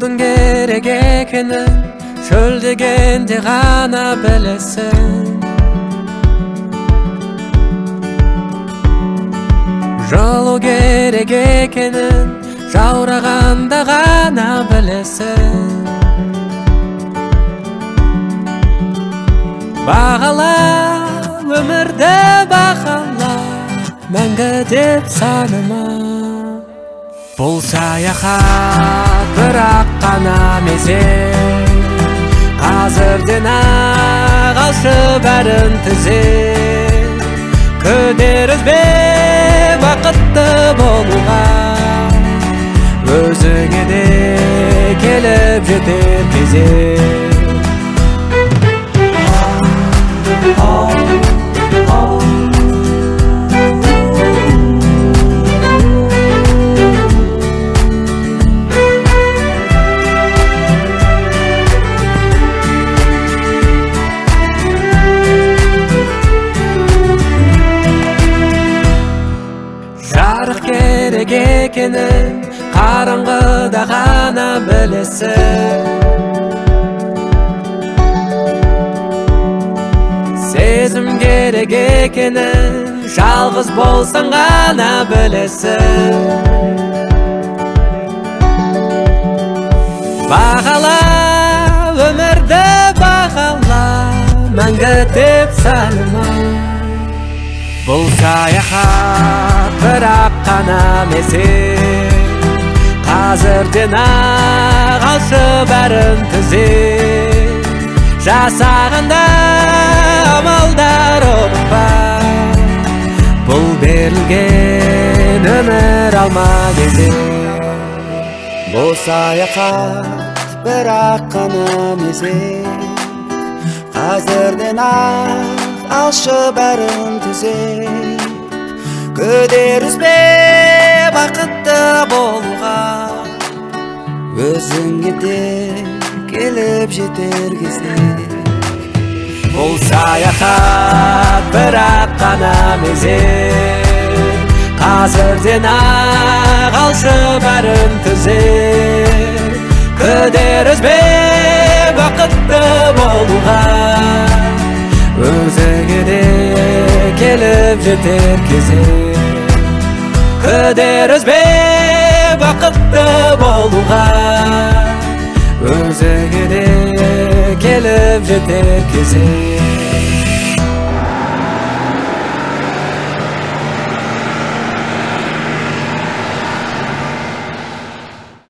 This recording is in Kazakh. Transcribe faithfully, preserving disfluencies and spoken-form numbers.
Сезім керек екенін шөл дегенде ғана білесің. Жылу керек екенін жаурағанда ғана білесің. Бағала өмірді, бағала мәңгі деп санама. Бұл саяхат бірақ қана мезет, қазірден-ақ алшы бәрін тізет. Күдер үзбе бақытты болуға, өзіңе де келіп жетер кезек. Жарық керек екенін қараңғыда ғана білесің. Сезім керек екенін жалғыз болсаң ғана білесің. Бағала өмірді, бағала мәңгі деп санама. Бұл саяхат бірақ қана мезет, қазірден-ақ алшы бәрін тізет. Жасағанда амалдар ұмытпа, бұл берілген өмір алма кезек. Бұл саяхат бірақ қана мезет, қазірден-ақ алшы бәрін түзет. Күдер үзбе бақытты болуға, өзіңе де келіп жетер кезек. Бұл саяхат бірақ қана мезет, қазірден-ақ алшы бәрін түзет. Күдер үзбе бақытты болуға, өзіңе де келіп жетер кезек. Күдер үзбе бақытты болуға, өзіңе де келіп жетер кезек.